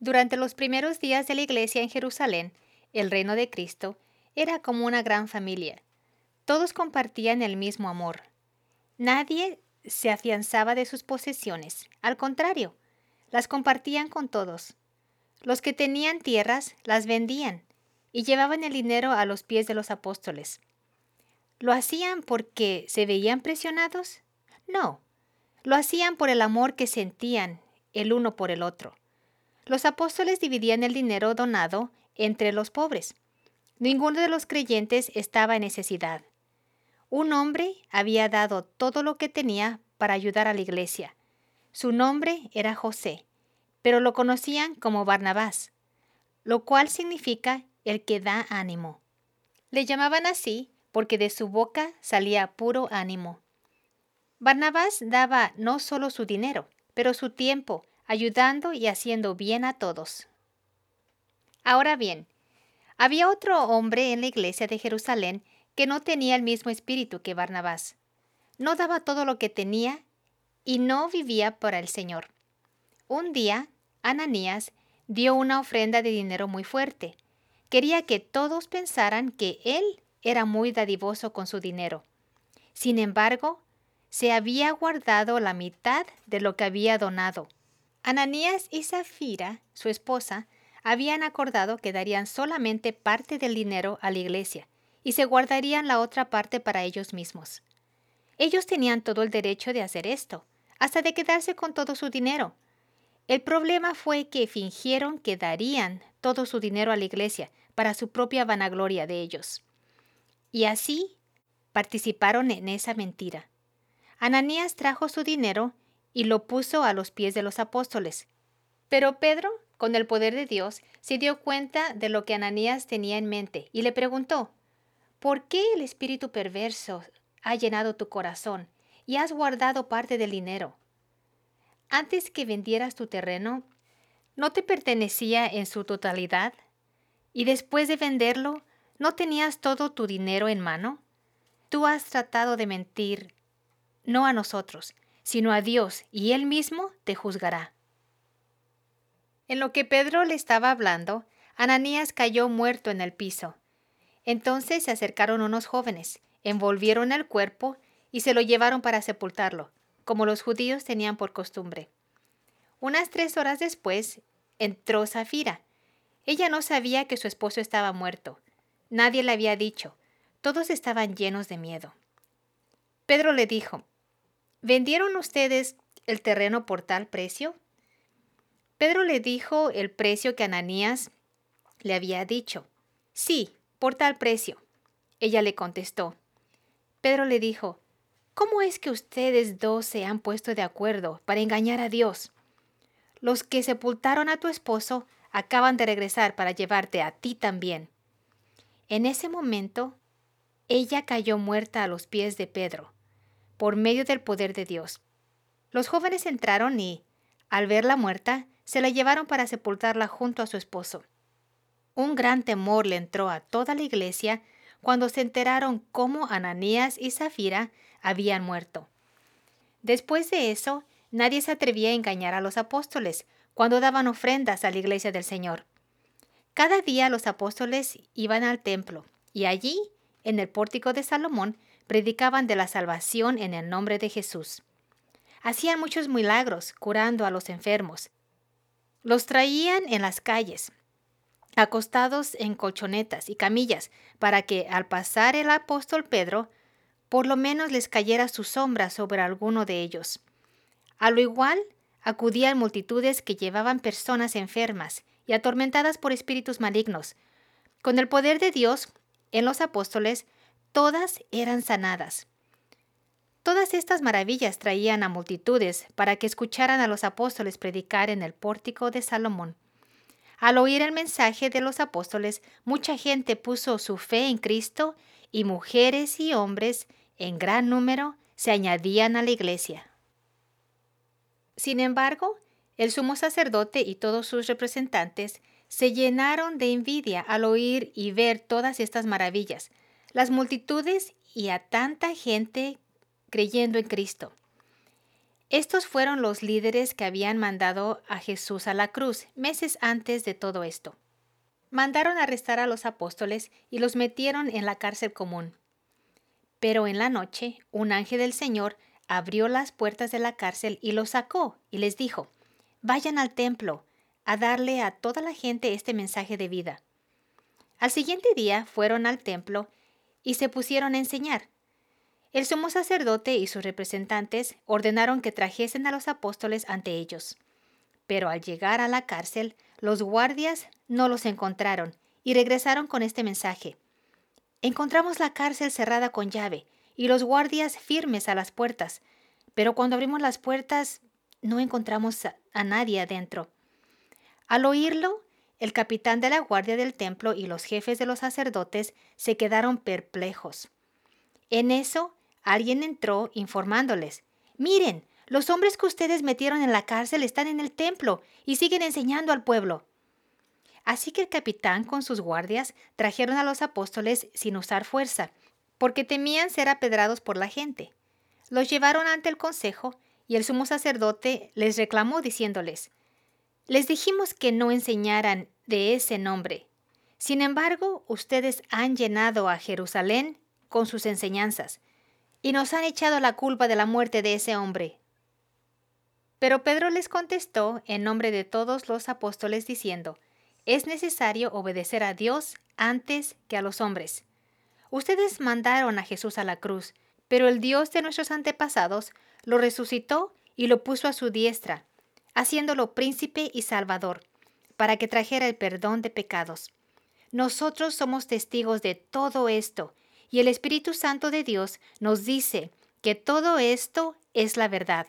Durante los primeros días de la iglesia en Jerusalén, el reino de Cristo era como una gran familia. Todos compartían el mismo amor. Nadie se afianzaba de sus posesiones. Al contrario, las compartían con todos. Los que tenían tierras las vendían y llevaban el dinero a los pies de los apóstoles. ¿Lo hacían porque se veían presionados? No, lo hacían por el amor que sentían el uno por el otro. Los apóstoles dividían el dinero donado entre los pobres. Ninguno de los creyentes estaba en necesidad. Un hombre había dado todo lo que tenía para ayudar a la iglesia. Su nombre era José, pero lo conocían como Barnabás, lo cual significa el que da ánimo. Le llamaban así porque de su boca salía puro ánimo. Barnabás daba no solo su dinero, pero su tiempo, ayudando y haciendo bien a todos. Ahora bien, había otro hombre en la iglesia de Jerusalén que no tenía el mismo espíritu que Barnabás. No daba todo lo que tenía y no vivía para el Señor. Un día, Ananías dio una ofrenda de dinero muy fuerte. Quería que todos pensaran que él era muy dadivoso con su dinero. Sin embargo, se había guardado la mitad de lo que había donado. Ananías y Safira, su esposa, habían acordado que darían solamente parte del dinero a la iglesia y se guardarían la otra parte para ellos mismos. Ellos tenían todo el derecho de hacer esto, hasta de quedarse con todo su dinero. El problema fue que fingieron que darían todo su dinero a la iglesia para su propia vanagloria de ellos. Y así participaron en esa mentira. Ananías trajo su dinero y lo puso a los pies de los apóstoles. Pero Pedro, con el poder de Dios, se dio cuenta de lo que Ananías tenía en mente y le preguntó: ¿por qué el espíritu perverso ha llenado tu corazón y has guardado parte del dinero? Antes que vendieras tu terreno, ¿no te pertenecía en su totalidad? Y después de venderlo, ¿no tenías todo tu dinero en mano? Tú has tratado de mentir, no a nosotros, sino a Dios, y Él mismo te juzgará. En lo que Pedro le estaba hablando, Ananías cayó muerto en el piso. Entonces se acercaron unos jóvenes, envolvieron el cuerpo y se lo llevaron para sepultarlo, como los judíos tenían por costumbre. Unas 3 horas después, entró Safira. Ella no sabía que su esposo estaba muerto. Nadie le había dicho. Todos estaban llenos de miedo. Pedro le dijo: ¿vendieron ustedes el terreno por tal precio? Pedro le dijo el precio que Ananías le había dicho. Sí, por tal precio. Ella le contestó. Pedro le dijo: ¿cómo es que ustedes dos se han puesto de acuerdo para engañar a Dios? Los que sepultaron a tu esposo acaban de regresar para llevarte a ti también. En ese momento, ella cayó muerta a los pies de Pedro, por medio del poder de Dios. Los jóvenes entraron y, al verla muerta, se la llevaron para sepultarla junto a su esposo. Un gran temor le entró a toda la iglesia cuando se enteraron cómo Ananías y Safira habían muerto. Después de eso, nadie se atrevía a engañar a los apóstoles cuando daban ofrendas a la iglesia del Señor. Cada día los apóstoles iban al templo y allí, en el pórtico de Salomón, predicaban de la salvación en el nombre de Jesús. Hacían muchos milagros curando a los enfermos. Los traían en las calles, acostados en colchonetas y camillas, para que al pasar el apóstol Pedro, por lo menos les cayera su sombra sobre alguno de ellos. A lo igual, acudían multitudes que llevaban personas enfermas y atormentadas por espíritus malignos. Con el poder de Dios, en los apóstoles, todas eran sanadas. Todas estas maravillas traían a multitudes para que escucharan a los apóstoles predicar en el pórtico de Salomón. Al oír el mensaje de los apóstoles, mucha gente puso su fe en Cristo y mujeres y hombres en gran número se añadían a la iglesia. Sin embargo, el sumo sacerdote y todos sus representantes se llenaron de envidia al oír y ver todas estas maravillas, las multitudes y a tanta gente creyendo en Cristo. Estos fueron los líderes que habían mandado a Jesús a la cruz meses antes de todo esto. Mandaron arrestar a los apóstoles y los metieron en la cárcel común. Pero en la noche, un ángel del Señor abrió las puertas de la cárcel y los sacó y les dijo: «Vayan al templo a darle a toda la gente este mensaje de vida». Al siguiente día fueron al templo y se pusieron a enseñar. El sumo sacerdote y sus representantes ordenaron que trajesen a los apóstoles ante ellos. Pero al llegar a la cárcel, los guardias no los encontraron y regresaron con este mensaje: «Encontramos la cárcel cerrada con llave y los guardias firmes a las puertas, pero cuando abrimos las puertas no encontramos a nadie adentro». Al oírlo, el capitán de la guardia del templo y los jefes de los sacerdotes se quedaron perplejos. En eso, alguien entró informándoles: «Miren, los hombres que ustedes metieron en la cárcel están en el templo y siguen enseñando al pueblo». Así que el capitán con sus guardias trajeron a los apóstoles sin usar fuerza, porque temían ser apedrados por la gente. Los llevaron ante el consejo y el sumo sacerdote les reclamó diciéndoles: «Les dijimos que no enseñaran de ese nombre. Sin embargo, ustedes han llenado a Jerusalén con sus enseñanzas y nos han echado la culpa de la muerte de ese hombre». Pero Pedro les contestó en nombre de todos los apóstoles diciendo: «Es necesario obedecer a Dios antes que a los hombres. Ustedes mandaron a Jesús a la cruz, pero el Dios de nuestros antepasados lo resucitó y lo puso a su diestra, haciéndolo príncipe y salvador, para que trajera el perdón de pecados. Nosotros somos testigos de todo esto, y el Espíritu Santo de Dios nos dice que todo esto es la verdad».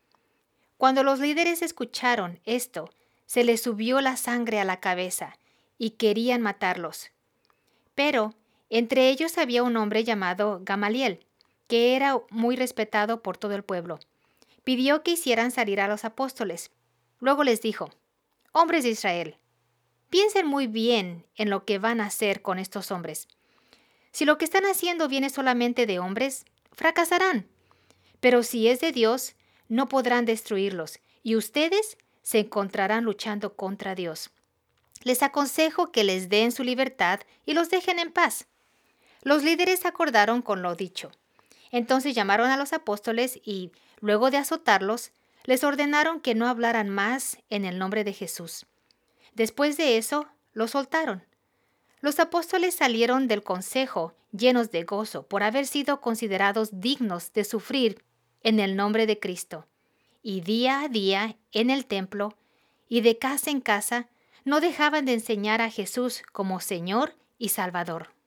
Cuando los líderes escucharon esto, se les subió la sangre a la cabeza y querían matarlos. Pero entre ellos había un hombre llamado Gamaliel, que era muy respetado por todo el pueblo. Pidió que hicieran salir a los apóstoles. Luego les dijo: «Hombres de Israel, piensen muy bien en lo que van a hacer con estos hombres. Si lo que están haciendo viene solamente de hombres, fracasarán. Pero si es de Dios, no podrán destruirlos, y ustedes se encontrarán luchando contra Dios. Les aconsejo que les den su libertad y los dejen en paz». Los líderes acordaron con lo dicho. Entonces llamaron a los apóstoles y, luego de azotarlos, les ordenaron que no hablaran más en el nombre de Jesús. Después de eso, los soltaron. Los apóstoles salieron del consejo llenos de gozo por haber sido considerados dignos de sufrir en el nombre de Cristo. Y día a día, en el templo y de casa en casa, no dejaban de enseñar a Jesús como Señor y Salvador.